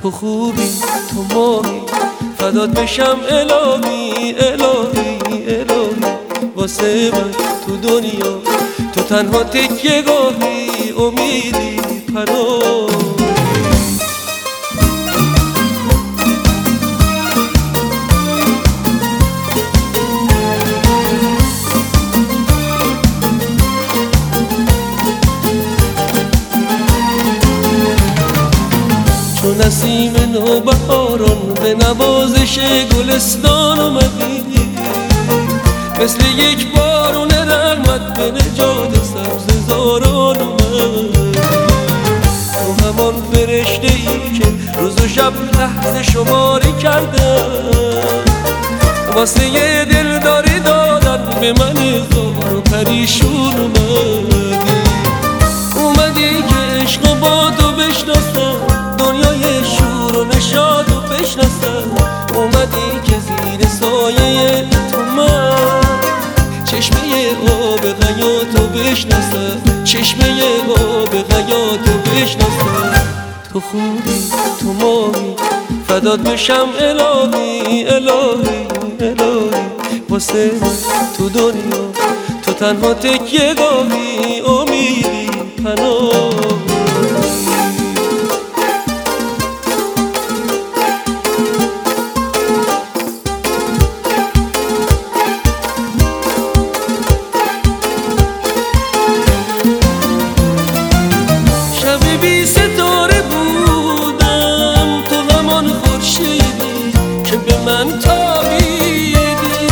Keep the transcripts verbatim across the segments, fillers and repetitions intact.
تو خوبی تو ماهی فدات بشم الهی الهی الهی واسه من تو دنیا تو تنها تکیه گاهی امیدی پناهی چون نسیم نوبهاران به نوازش گلستان اومدی مثل یک بارون رحمت به نجات سبززاران اومدی تو همان فرشته ای که روز و شب لحظه شماری کردن واسه یه دلداری دادن به من زار و پریشون اومدی اومدی که عشق و با تو بشناسم دنیای شور و نشاط و بشناسم اومدی که زیر سایه تو من چشمه آب حیاتو بشناسم چشمه آب حیاتو بشناسم تو خوبی تو ماهی فدات بشم الهی الهی الهی واسه من تو دنیا تو تنها تکیه گاهی امیدی پناهی بی ستاره بودم تو همان خورشیدی که به من تابیدی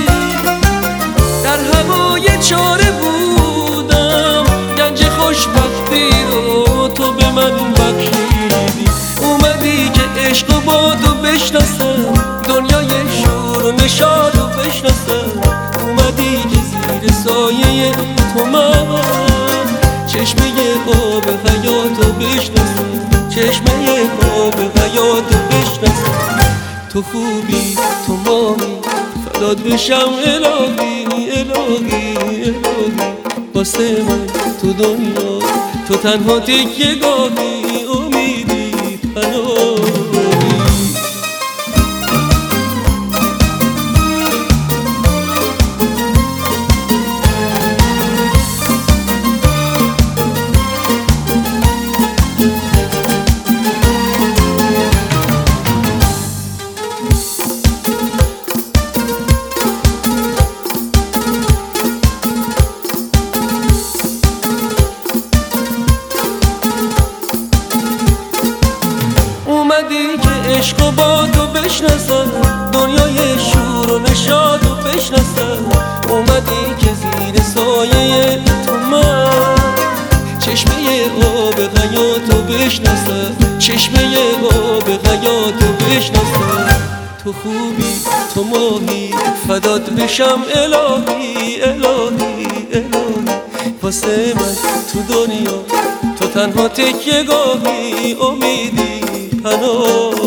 در هوای چاره بودم گنج خوشبختی رو تو به من بخشیدی اومدی که عشق و با تو بشناسم دنیای شور و نشاط رو بشناسم اومدی که زیر سایه تو من چشمه آب حیاتو بشناسم چشمه آب حیاتو بشناسم تو خوبی تو ماهی فدات بشم الهی الهی الهی واسه من تو دنیا تو تنها تکیه گاهی امیدی پناهی اومدی که عشق و با تو بشناسم دنیای شور و نشاط و بشناسم اومدی که زیر سایه تو من چشمه آب حیاتو بشناسم چشمه آب حیاتو بشناسم تو خوبی تو ماهی فدات بشم الهی الهی الهی واسه من تو دنیا تو تنها تکیه گاهی امیدی پناهی